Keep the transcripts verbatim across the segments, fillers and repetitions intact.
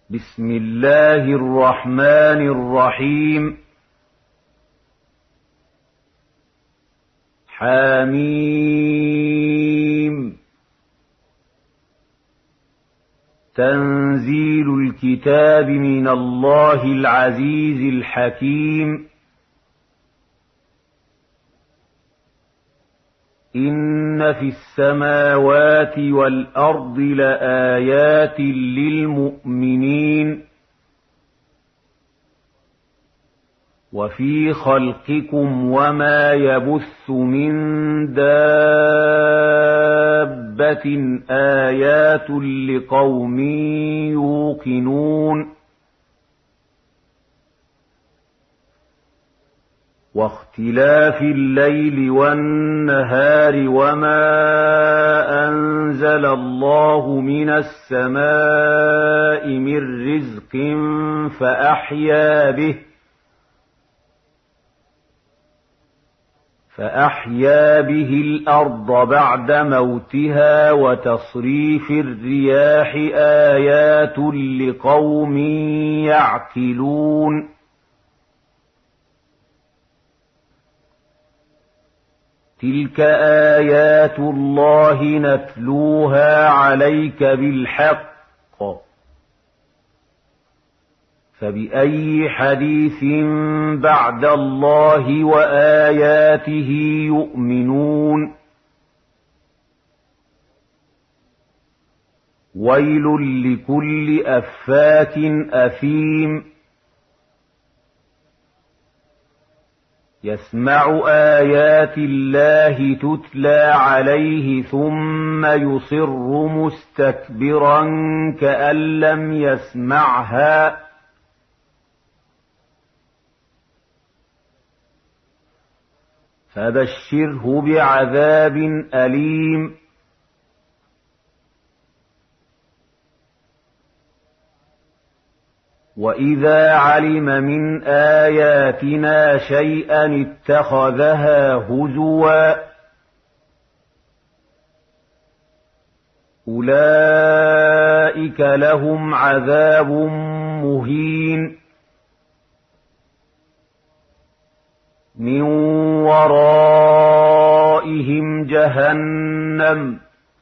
بسم الله الرحمن الرحيم. حميم. تنزيل الكتاب من الله العزيز الحكيم. إن في السماوات والأرض لآيات للمؤمنين وفي خلقكم وما يبث من دابة آيات لقوم يوقنون. واختلاف الليل والنهار وما أنزل الله من السماء من رزق فأحيا به فأحيا به الأرض بعد موتها وتصريف الرياح آيات لقوم يعقلون. تلك آيات الله نتلوها عليك بالحق، فبأي حديث بعد الله وآياته يؤمنون. ويل لكل أفاك أثيم يسمع آيات الله تتلى عليه ثم يصر مستكبرا كأن لم يسمعها. فبشره بعذاب أليم. وإذا علم من آياتنا شيئا اتخذها هزوا. أولئك لهم عذاب مهين من ورائهم جهنم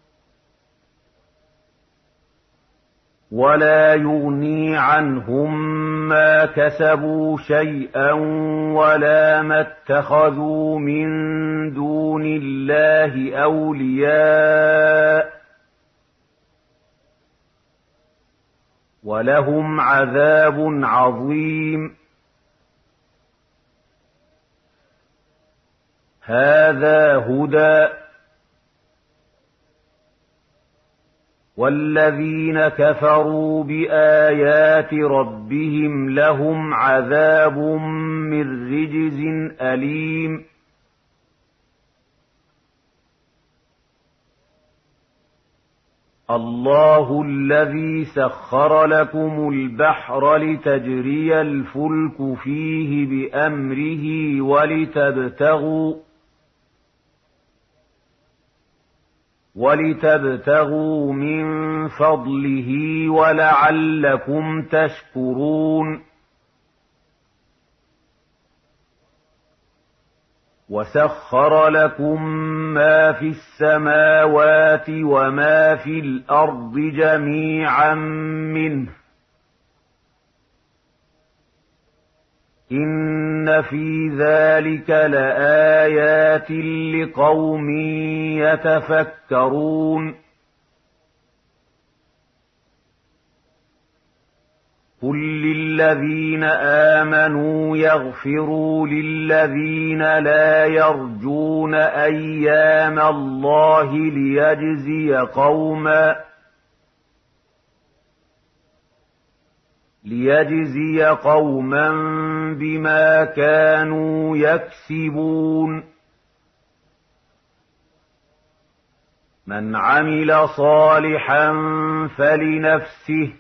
ولا يغني عنهم ما كسبوا شيئا ولا ما اتخذوا من دون الله أولياء ولهم عذاب عظيم. هذا هدى. والذين كفروا بآيات ربهم لهم عذاب من رجز أليم. الله الذي سخر لكم البحر لتجري الفلك فيه بأمره ولتبتغوا ولتبتغوا من فضله ولعلكم تشكرون. وسخر لكم ما في السماوات وما في الأرض جميعا منه إن في ذلك لآيات لقوم يتفكرون. قل للذين آمنوا يغفروا للذين لا يرجون أيام الله ليجزي قوما ليجزي قوما بما كانوا يكسبون. من عمل صالحا فلنفسه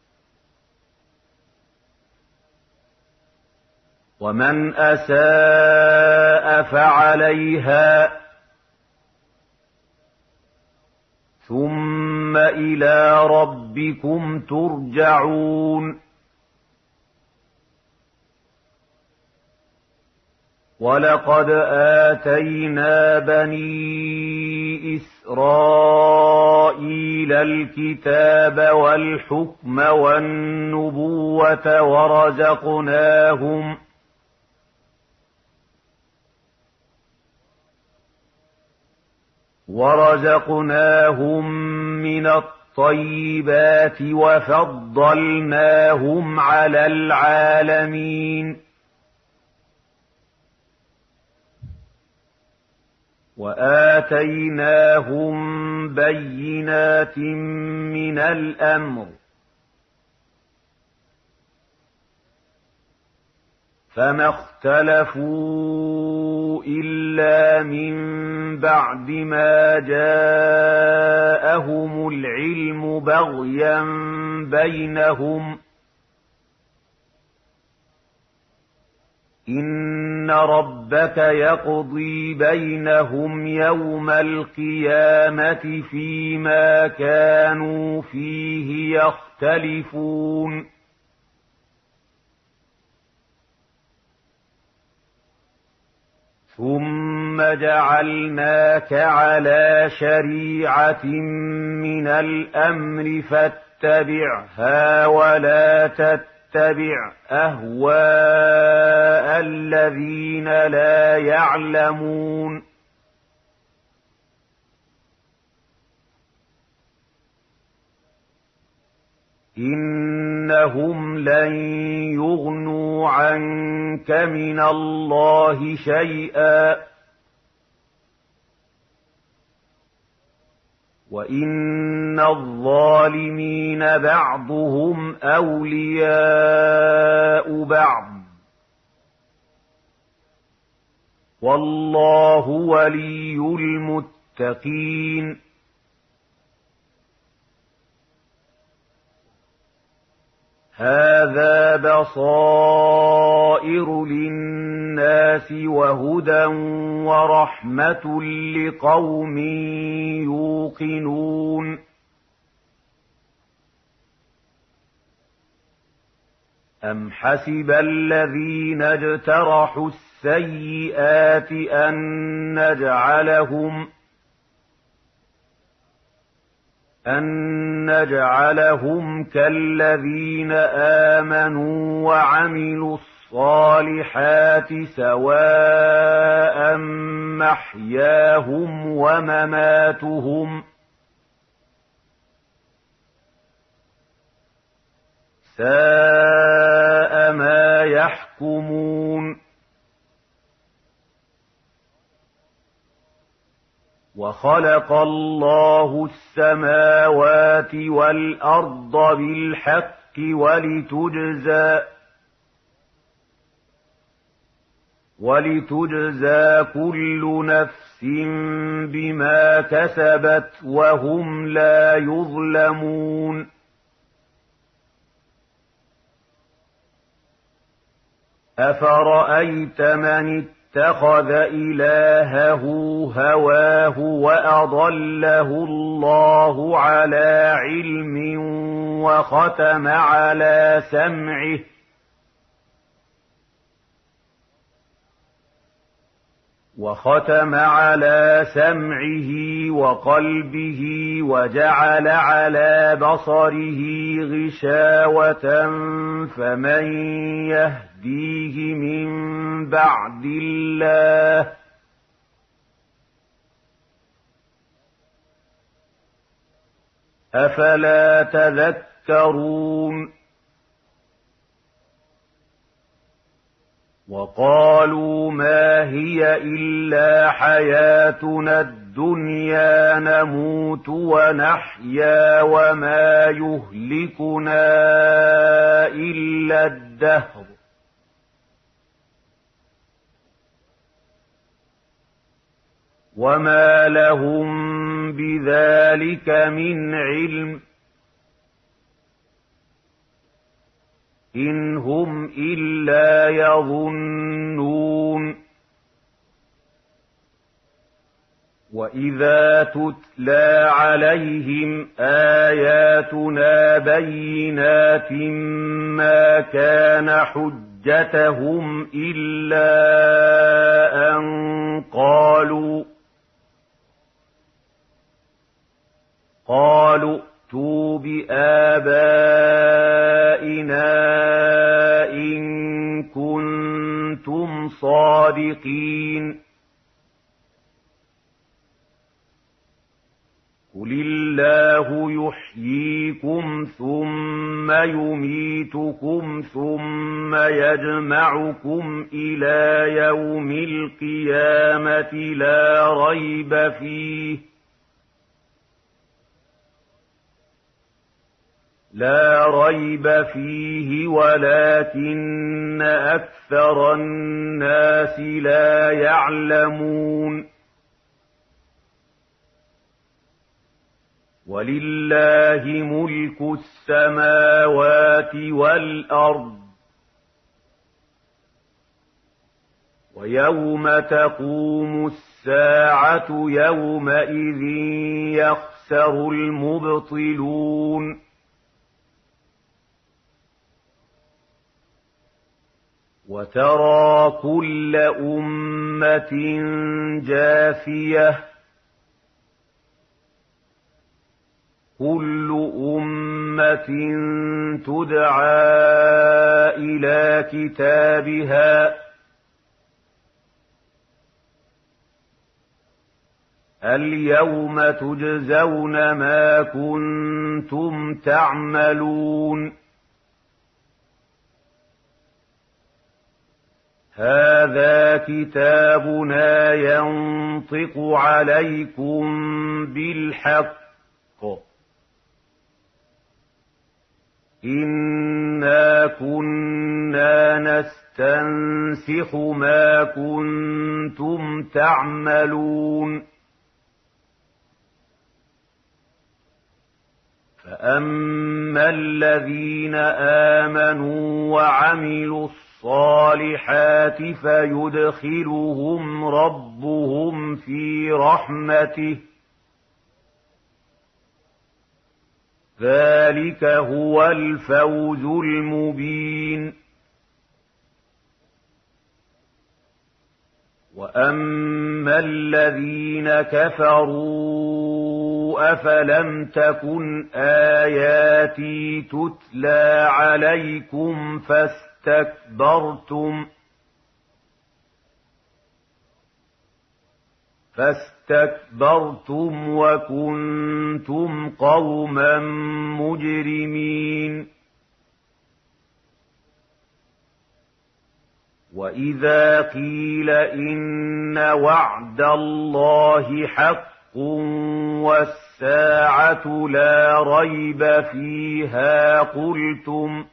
ومن أساء فعليها ثم ثم إلى ربكم ترجعون ولقد آتينا بني إسرائيل الكتاب والحكم والنبوة ورزقناهم ورزقناهم من الطيبات وفضلناهم على العالمين وآتيناهم بينات من الأمر فما اختلفوا إلا من بعد ما جاءهم العلم بغيا بينهم إن ربك يقضي بينهم يوم القيامة فيما كانوا فيه يختلفون ثم جعلناك على شريعة من الأمر فاتبعها ولا تتبع أهواء الذين لا يعلمون إنهم لن يغنوا عنك من الله شيئا وإن الظالمين بعضهم أولياء بعض والله ولي المتقين هذا بصائر للناس وهدى ورحمة لقوم يوقنون أم حسب الذين اجترحوا السيئات أن نجعلهم أن نجعلهم كالذين آمنوا وعملوا الصالحات سواء محياهم ومماتهم ساء ما يحكمون وخلق الله السماوات والأرض بالحق ولتجزى ولتجزى كل نفس بما كسبت وهم لا يظلمون أفرأيت من اتخذ إلهه هواه وأضله الله على علم وختم على سمعه وختم على سمعه وقلبه وجعل على بصره غشاوة فمن يهديه من بعد الله أفلا تذكرون وقالوا ما هي إلا حياتنا الدنيا نموت ونحيا وما يهلكنا إلا الدهر وما لهم بذلك من علم إن هم إلا يظنون وإذا تتلى عليهم آياتنا بينات ما كان حجتهم إلا أن قالوا قالوا ائتوا بآبائنا إن كنتم صادقين قل الله يحييكم ثم يميتكم ثم يجمعكم إلى يوم القيامة لا ريب فيه لا ريب فيه ولكن أكثر الناس لا يعلمون ولله ملك السماوات والأرض ويوم تقوم الساعة يومئذ يخسر المبطلون وترى كل أمة جاثية كل أمة تدعى إلى كتابها اليوم تجزون ما كنتم تعملون هذا كتابنا ينطق عليكم بالحق إنا كنا نستنسخ ما كنتم تعملون فأما الذين آمنوا وعملوا الصالحات فيدخلهم ربهم في رحمته ذلك هو الفوز المبين وأما الذين كفروا أفلم تكن آياتي تتلى عليكم فاستكبرتم فاستكبرتم وكنتم قوما مجرمين وإذا قيل إن وعد الله حق والساعة لا ريب فيها قلتم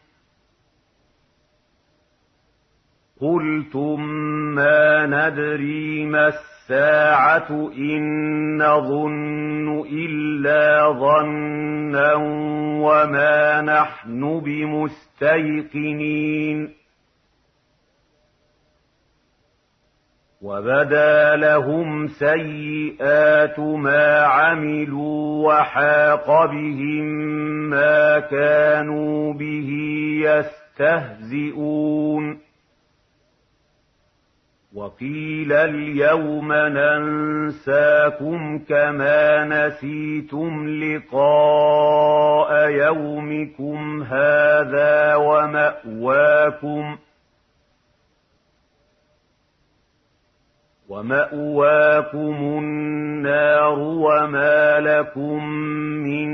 قلتم ما ندري ما الساعة إن نظن إلا ظنا وما نحن بمستيقنين وبدا لهم سيئات ما عملوا وحاق بهم ما كانوا به يستهزئون وقيل اليوم ننساكم كما نسيتم لقاء يومكم هذا ومأواكم ومأواكم النار وما لكم من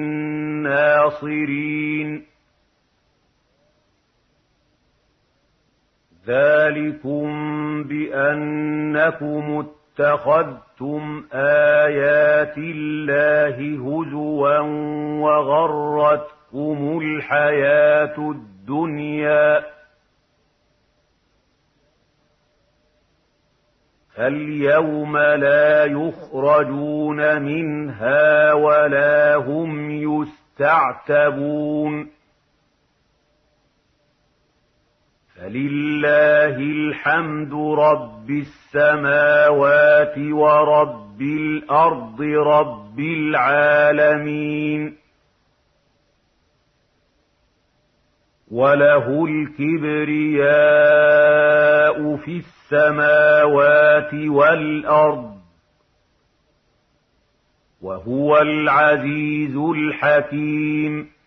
ناصرين ذلكم بأنكم اتخذتم آيات الله هزوا وغرتكم الحياة الدنيا فاليوم لا يخرجون منها ولا هم يستعتبون فلله الحمد رب السماوات ورب الأرض رب العالمين وله الكبرياء في السماوات والأرض وهو العزيز الحكيم